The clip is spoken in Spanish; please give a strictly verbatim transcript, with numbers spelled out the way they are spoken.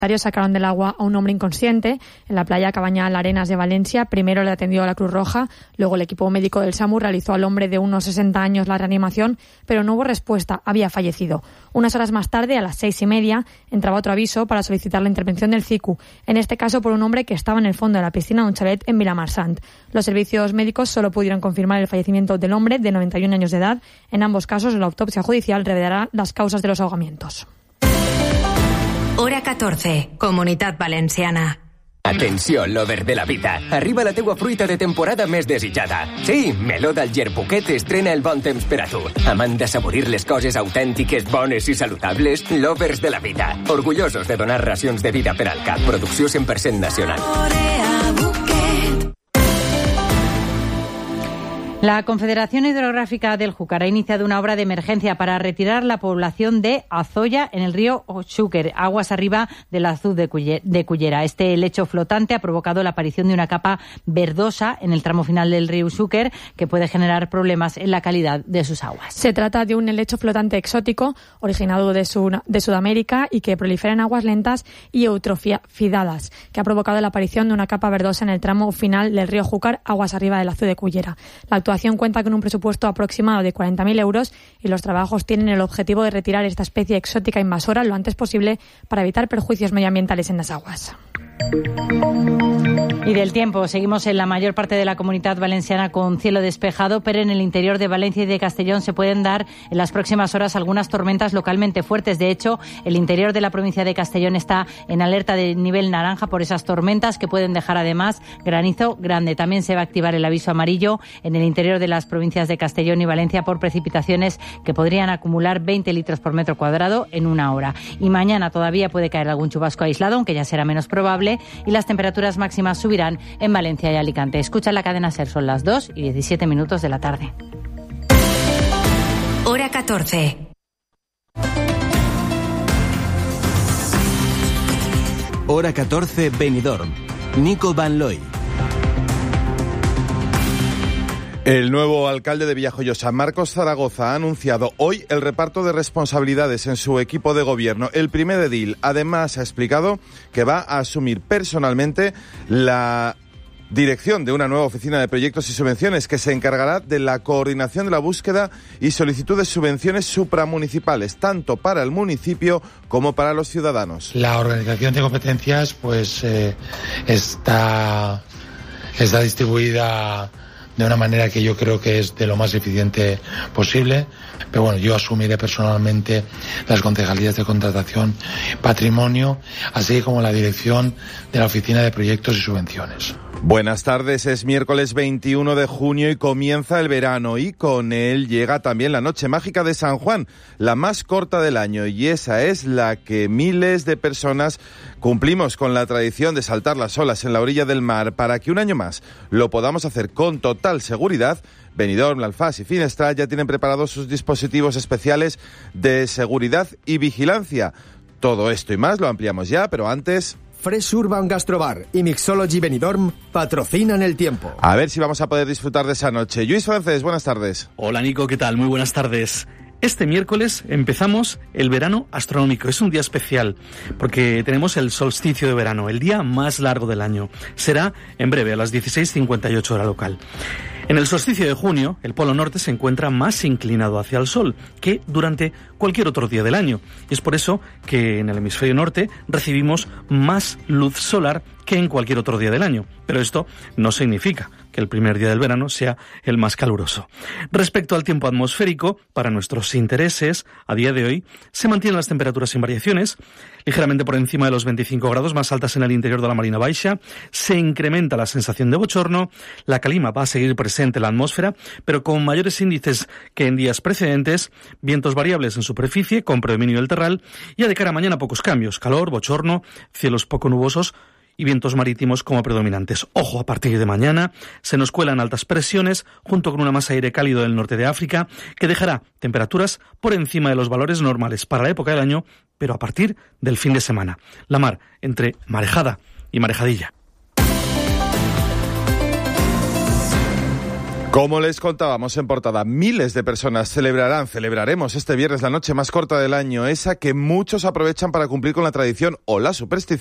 sacaron del agua a un hombre inconsciente en la playa Cabañal Arenas de Valencia. Primero le atendió a la Cruz Roja, luego el equipo médico del SAMUR realizó al hombre de unos sesenta años la reanimación, pero no hubo respuesta, había fallecido. Unas horas más tarde, a las seis y media, entraba otro aviso para solicitar la intervención del C I C U, en este caso por un hombre que estaba en el fondo de la piscina de un chalet en Vilamarsant. Los servicios médicos solo pudieron confirmar el fallecimiento del hombre de noventa y un años de edad. En ambos casos, la autopsia judicial revelará las causas de los ahogamientos. Hora catorze, Comunitat Valenciana. Atenció, lover de la vida. Arriba la teua fruita de temporada més desitjada. Sí, meló del Gerbuquet estrena el bon temps per a tu. Amant d'assaborir les coses autèntiques, bones i saludables, lovers de la vida. Orgullosos de donar racions de vida per al cap. Producció cent per cent nacional. La Confederación Hidrográfica del Júcar ha iniciado una obra de emergencia para retirar la población de Azoya en el río Xúquer, aguas arriba del Azud de Cullera. Este lecho flotante ha provocado la aparición de una capa verdosa en el tramo final del río Xúquer que puede generar problemas en la calidad de sus aguas. Se trata de un helecho flotante exótico originado de, Sud- de Sudamérica y que prolifera en aguas lentas y eutrofidadas, que ha provocado la aparición de una capa verdosa en el tramo final del río Júcar, aguas arriba del Azud de Cullera. La La actuación cuenta con un presupuesto aproximado de cuarenta mil euros y los trabajos tienen el objetivo de retirar esta especie exótica invasora lo antes posible para evitar perjuicios medioambientales en las aguas. Y del tiempo, seguimos en la mayor parte de la Comunidad Valenciana con cielo despejado, pero en el interior de Valencia y de Castellón se pueden dar en las próximas horas algunas tormentas localmente fuertes. De hecho, el interior de la provincia de Castellón está en alerta de nivel naranja por esas tormentas que pueden dejar además granizo grande. También se va a activar el aviso amarillo en el interior de las provincias de Castellón y Valencia por precipitaciones que podrían acumular veinte litros por metro cuadrado en una hora. Y mañana todavía puede caer algún chubasco aislado, aunque ya será menos probable, y las temperaturas máximas subirán en Valencia y Alicante. Escucha la cadena SER, son las dos y diecisiete minutos de la tarde. Hora catorce. Hora catorce, Benidorm. Nico Van Looy. El nuevo alcalde de Villajoyosa, Marcos Zaragoza, ha anunciado hoy el reparto de responsabilidades en su equipo de gobierno, el primer edil. Además, ha explicado que va a asumir personalmente la dirección de una nueva oficina de proyectos y subvenciones que se encargará de la coordinación de la búsqueda y solicitud de subvenciones supramunicipales, tanto para el municipio como para los ciudadanos. La organización de competencias pues eh, está, está distribuida de una manera que yo creo que es de lo más eficiente posible. Pero bueno, yo asumiré personalmente las concejalías de contratación, patrimonio, así como la dirección de la oficina de proyectos y subvenciones. Buenas tardes, es miércoles veintiuno de junio y comienza el verano y con él llega también la noche mágica de San Juan, la más corta del año, y esa es la que miles de personas cumplimos con la tradición de saltar las olas en la orilla del mar. Para que un año más lo podamos hacer con total seguridad, Benidorm, Alfás y Finestrat ya tienen preparados sus dispositivos especiales de seguridad y vigilancia. Todo esto y más lo ampliamos ya, pero antes... Fresh Urban Gastrobar y Mixology Benidorm patrocinan el tiempo. A ver si vamos a poder disfrutar de esa noche. Luis Francés, buenas tardes. Hola Nico, ¿qué tal? Muy buenas tardes. Este miércoles empezamos el verano astronómico. Es un día especial porque tenemos el solsticio de verano, el día más largo del año. Será en breve, a las dieciséis cincuenta y ocho hora local. En el solsticio de junio, el polo norte se encuentra más inclinado hacia el sol que durante cualquier otro día del año. Y es por eso que en el hemisferio norte recibimos más luz solar que en cualquier otro día del año. Pero esto no significa que el primer día del verano sea el más caluroso. Respecto al tiempo atmosférico, para nuestros intereses, a día de hoy, se mantienen las temperaturas sin variaciones, ligeramente por encima de los veinticinco grados, más altas en el interior de la Marina Baixa, se incrementa la sensación de bochorno, la calima va a seguir presente en la atmósfera, pero con mayores índices que en días precedentes, vientos variables en superficie, con predominio del terral, y de cara a mañana pocos cambios, calor, bochorno, cielos poco nubosos, y vientos marítimos como predominantes. Ojo, a partir de mañana se nos cuelan altas presiones junto con una masa de aire cálido del norte de África que dejará temperaturas por encima de los valores normales para la época del año, pero a partir del fin de semana. La mar entre marejada y marejadilla. Como les contábamos en portada, miles de personas celebrarán, celebraremos este viernes la noche más corta del año, esa que muchos aprovechan para cumplir con la tradición o la superstición